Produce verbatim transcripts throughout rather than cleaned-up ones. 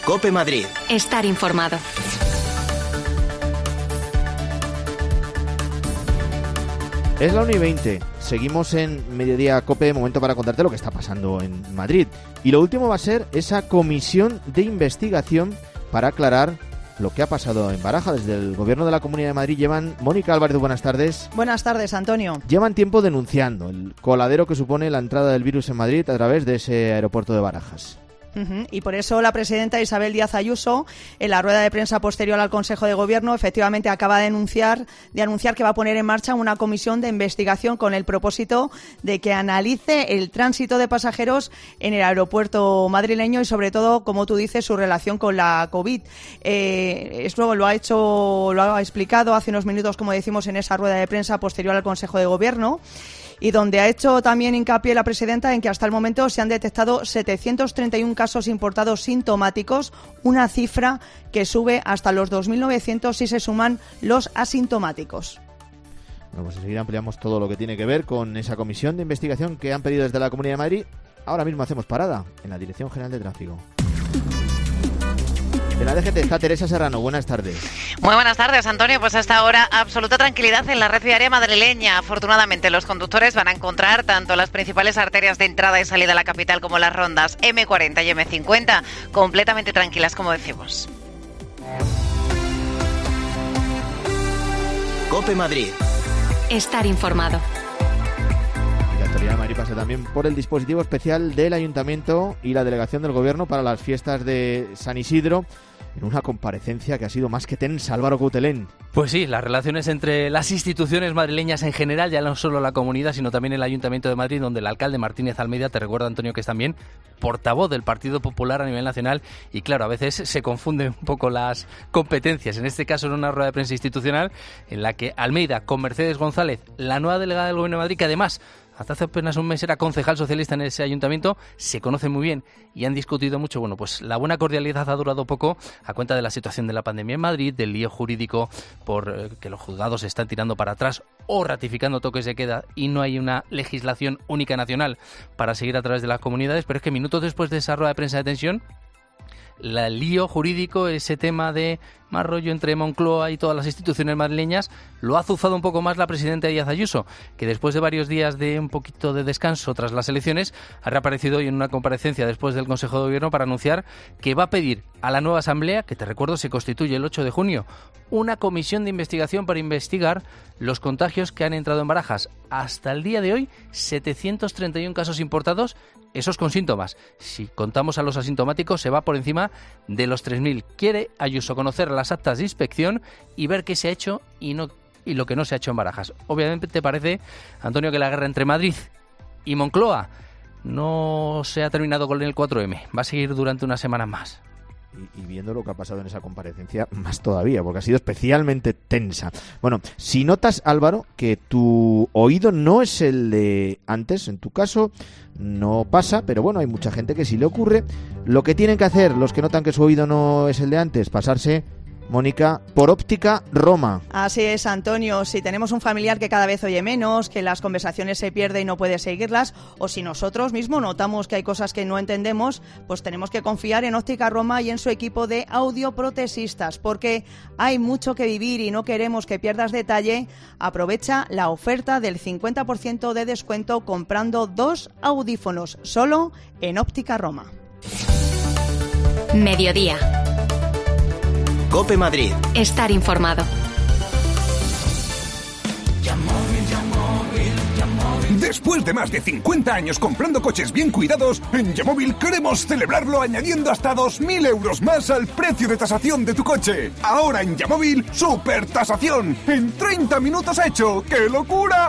COPE Madrid. Estar informado. Es la una y veinte. Seguimos en Mediodía COPE, momento para contarte lo que está pasando en Madrid. Y lo último va a ser esa comisión de investigación para aclarar lo que ha pasado en Baraja. Desde el Gobierno de la Comunidad de Madrid llevan... Mónica Álvarez, buenas tardes. Buenas tardes, Antonio. Llevan tiempo denunciando el coladero que supone la entrada del virus en Madrid a través de ese aeropuerto de Barajas. Uh-huh. Y por eso la presidenta Isabel Díaz Ayuso, en la rueda de prensa posterior al Consejo de Gobierno, efectivamente acaba de anunciar, de anunciar que va a poner en marcha una comisión de investigación con el propósito de que analice el tránsito de pasajeros en el aeropuerto madrileño y, sobre todo, como tú dices, su relación con la COVID. Eh, esto lo ha hecho, lo ha explicado hace unos minutos, como decimos, en esa rueda de prensa posterior al Consejo de Gobierno, y donde ha hecho también hincapié la presidenta en que hasta el momento se han detectado setecientos treinta y uno casos importados sintomáticos, una cifra que sube hasta los dos mil novecientos si se suman los asintomáticos. Bueno, pues enseguida ampliamos todo lo que tiene que ver con esa comisión de investigación que han pedido desde la Comunidad de Madrid. Ahora mismo hacemos parada en la Dirección General de Tráfico. De la D G T está Teresa Serrano. Buenas tardes. Muy buenas tardes, Antonio. Pues hasta ahora absoluta tranquilidad en la red viaria madrileña. Afortunadamente, los conductores van a encontrar tanto las principales arterias de entrada y salida a la capital como las rondas eme cuarenta y eme cincuenta completamente tranquilas, como decimos. COPE Madrid. Estar informado. Y la Autoridad de Madrid pasa también por el dispositivo especial del Ayuntamiento y la Delegación del Gobierno para las fiestas de San Isidro, en una comparecencia que ha sido más que tensa. Álvaro Coutelén. Pues sí, las relaciones entre las instituciones madrileñas en general, ya no solo la comunidad, sino también el Ayuntamiento de Madrid, donde el alcalde Martínez Almeida, te recuerdo, Antonio, que es también portavoz del Partido Popular a nivel nacional, y claro, a veces se confunden un poco las competencias. En este caso, en una rueda de prensa institucional en la que Almeida, con Mercedes González, la nueva delegada del Gobierno de Madrid, que además hasta hace apenas un mes era concejal socialista en ese ayuntamiento, se conocen muy bien y han discutido mucho. Bueno, pues la buena cordialidad ha durado poco a cuenta de la situación de la pandemia en Madrid, del lío jurídico por eh, que los juzgados se están tirando para atrás o ratificando toques de queda y no hay una legislación única nacional para seguir a través de las comunidades. Pero es que minutos después de esa rueda de prensa de tensión, el lío jurídico, ese tema de más rollo entre Moncloa y todas las instituciones madrileñas, lo ha azuzado un poco más la presidenta Díaz Ayuso, que después de varios días de un poquito de descanso tras las elecciones, ha reaparecido hoy en una comparecencia después del Consejo de Gobierno para anunciar que va a pedir a la nueva Asamblea, que te recuerdo se constituye el ocho de junio, una comisión de investigación para investigar los contagios que han entrado en Barajas. Hasta el día de hoy, setecientos treinta y uno casos importados, esos con síntomas. Si contamos a los asintomáticos, se va por encima de los tres mil. Quiere Ayuso conocer las actas de inspección y ver qué se ha hecho y no y lo que no se ha hecho en Barajas. Obviamente te parece, Antonio, que la guerra entre Madrid y Moncloa no se ha terminado con el cuatro eme. Va a seguir durante unas semanas más. Y, y viendo lo que ha pasado en esa comparecencia, más todavía, porque ha sido especialmente tensa. Bueno, si notas, Álvaro, que tu oído no es el de antes, en tu caso no pasa, pero bueno, hay mucha gente que sí le ocurre. Lo que tienen que hacer los que notan que su oído no es el de antes, pasarse, Mónica, por Óptica Roma. Así es, Antonio. Si tenemos un familiar que cada vez oye menos, que las conversaciones se pierden y no puede seguirlas, o si nosotros mismos notamos que hay cosas que no entendemos, pues tenemos que confiar en Óptica Roma y en su equipo de audioprotesistas, porque hay mucho que vivir y no queremos que pierdas detalle. Aprovecha la oferta del cincuenta por ciento de descuento comprando dos audífonos, solo en Óptica Roma. Mediodía. COPE Madrid. Estar informado. Después de más de cincuenta años comprando coches bien cuidados, en Yamóvil queremos celebrarlo añadiendo hasta dos mil euros más al precio de tasación de tu coche. Ahora en Yamóvil, super tasación. En treinta minutos hecho. ¡Qué locura!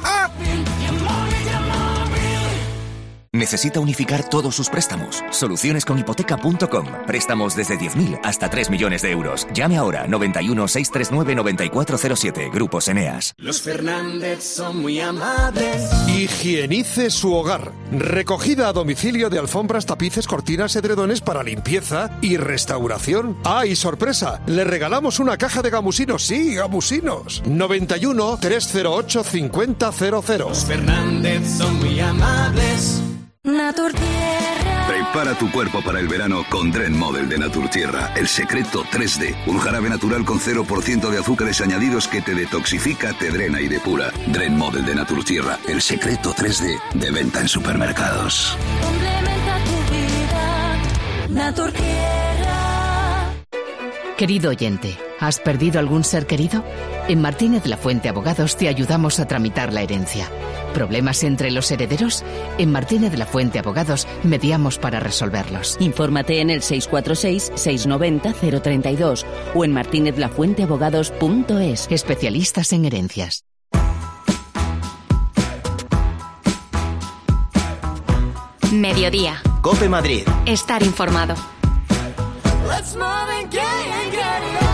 ¿Necesita unificar todos sus préstamos? Soluciones con hipoteca punto com. Préstamos desde diez mil hasta tres millones de euros. Llame ahora noventa y uno, seiscientos treinta y nueve, noventa y cuatro cero siete. Grupos Eneas. Los Fernández son muy amables. Higienice su hogar. Recogida a domicilio de alfombras, tapices, cortinas, edredones para limpieza y restauración. ¡Ah, y sorpresa! Le regalamos una caja de gamusinos. Sí, gamusinos. noventa y uno, trescientos ocho, cincuenta cero cero. Los Fernández son muy amables. Naturtierra Prepara tu cuerpo para el verano con Dren Model de Naturtierra. El secreto tres D. Un jarabe natural con cero por ciento de azúcares añadidos que te detoxifica, te drena y depura. Dren Model de Naturtierra. El secreto tres D de venta en supermercados. Complementa tu vida. Naturtierra. Querido oyente, ¿has perdido algún ser querido? En Martínez La Fuente Abogados te ayudamos a tramitar la herencia. ¿Problemas entre los herederos? En Martínez La Fuente Abogados mediamos para resolverlos. Infórmate en el seis cuatro seis, seis nueve cero, cero tres dos o en martinez la fuente abogados punto es. Especialistas en herencias. Mediodía. COPE Madrid. Estar informado. Let's move and get it, get it.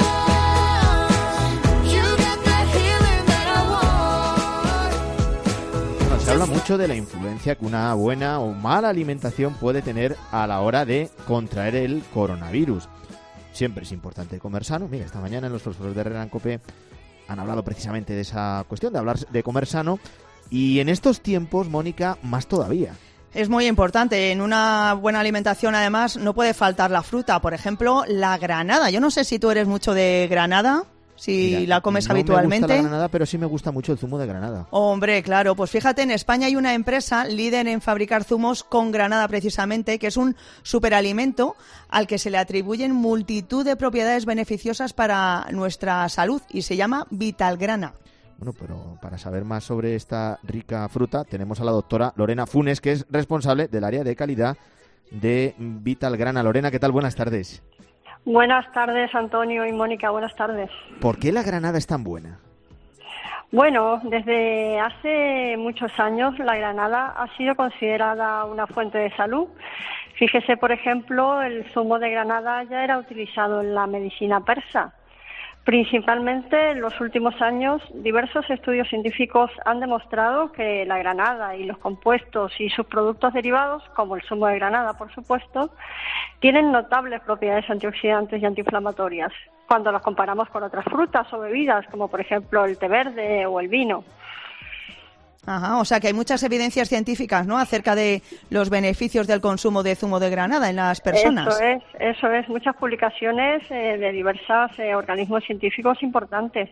Se habla mucho de la influencia que una buena o mala alimentación puede tener a la hora de contraer el coronavirus. Siempre es importante comer sano. Mira, esta mañana en los profesores de Herrera en COPE han hablado precisamente de esa cuestión, de hablar de comer sano. Y en estos tiempos, Mónica, más todavía. Es muy importante. En una buena alimentación, además, no puede faltar la fruta. Por ejemplo, la granada. Yo no sé si tú eres mucho de granada. Si Mira, la comes no habitualmente. No me gusta la granada, pero sí me gusta mucho el zumo de granada. Hombre, claro. Pues fíjate, en España hay una empresa líder en fabricar zumos con granada precisamente, que es un superalimento al que se le atribuyen multitud de propiedades beneficiosas para nuestra salud y se llama Vitalgrana. Bueno, pero para saber más sobre esta rica fruta tenemos a la doctora Lorena Funes, que es responsable del área de calidad de Vitalgrana. Lorena, ¿qué tal? Buenas tardes. Buenas tardes, Antonio y Mónica, buenas tardes. ¿Por qué la granada es tan buena? Bueno, desde hace muchos años la granada ha sido considerada una fuente de salud. Fíjese, por ejemplo, el zumo de granada ya era utilizado en la medicina persa. Principalmente en los últimos años, diversos estudios científicos han demostrado que la granada y los compuestos y sus productos derivados, como el zumo de granada, por supuesto, tienen notables propiedades antioxidantes y antiinflamatorias cuando los comparamos con otras frutas o bebidas, como por ejemplo el té verde o el vino. Ajá, o sea que hay muchas evidencias científicas, ¿no?, acerca de los beneficios del consumo de zumo de granada en las personas. Eso es, eso es, muchas publicaciones eh, de diversos eh, organismos científicos importantes.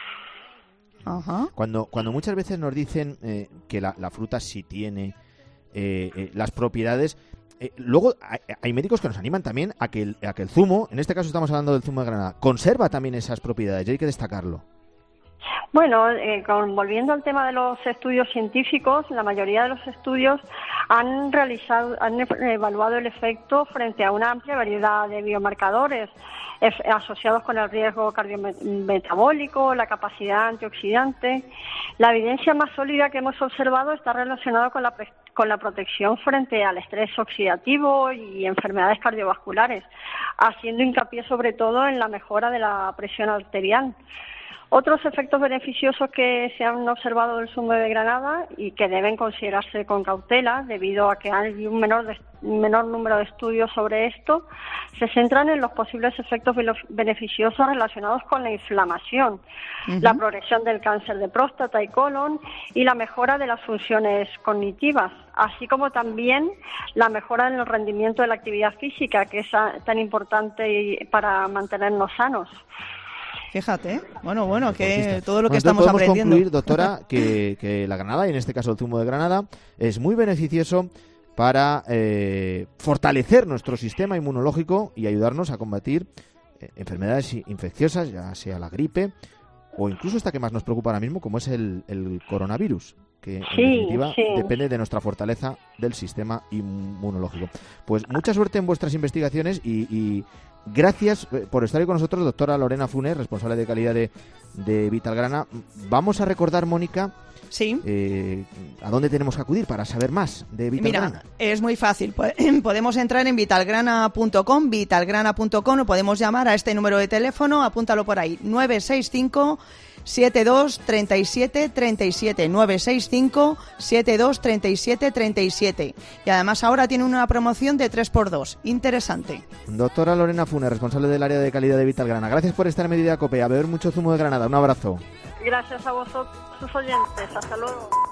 Ajá. Cuando, cuando muchas veces nos dicen eh, que la, la fruta sí tiene eh, eh, las propiedades, eh, luego hay, hay médicos que nos animan también a que, el, a que el zumo, en este caso estamos hablando del zumo de granada, conserva también esas propiedades y hay que destacarlo. Bueno, eh, con, volviendo al tema de los estudios científicos, la mayoría de los estudios han realizado, han evaluado el efecto frente a una amplia variedad de biomarcadores eh, asociados con el riesgo cardiometabólico, la capacidad antioxidante. La evidencia más sólida que hemos observado está relacionada con la, con la protección frente al estrés oxidativo y enfermedades cardiovasculares, haciendo hincapié sobre todo en la mejora de la presión arterial. Otros efectos beneficiosos que se han observado del zumo de granada y que deben considerarse con cautela debido a que hay un menor, de, menor número de estudios sobre esto, se centran en los posibles efectos beneficiosos relacionados con la inflamación, uh-huh. la progresión del cáncer de próstata y colon y la mejora de las funciones cognitivas, así como también la mejora en el rendimiento de la actividad física, que es tan importante para mantenernos sanos. Fíjate, bueno, bueno, que todo lo que bueno, estamos podemos aprendiendo. concluir, doctora, que, que la granada, y en este caso el zumo de granada, es muy beneficioso para eh, fortalecer nuestro sistema inmunológico y ayudarnos a combatir eh, enfermedades infecciosas, ya sea la gripe o incluso esta que más nos preocupa ahora mismo, como es el, el coronavirus, que en sí, definitiva sí. depende de nuestra fortaleza del sistema inmunológico. Pues mucha suerte en vuestras investigaciones y, y gracias por estar ahí con nosotros, doctora Lorena Funes, responsable de calidad de, de Vitalgrana. Vamos a recordar, Mónica, sí. eh, a dónde tenemos que acudir para saber más de Vitalgrana. Mira, es muy fácil. Podemos entrar en vitalgrana punto com, vitalgrana punto com, o podemos llamar a este número de teléfono, apúntalo por ahí, nueve seis cinco, siete dos, treinta y siete, treinta y siete, nueve seis cinco, siete dos, treinta y siete, treinta y siete. Y además ahora tiene una promoción de tres por dos. Interesante. Doctora Lorena Funes, responsable del área de calidad de Vitalgrana. Gracias por estar en Mediodía COPE. A beber mucho zumo de granada. Un abrazo. Gracias a vosotros, sus oyentes. Hasta luego.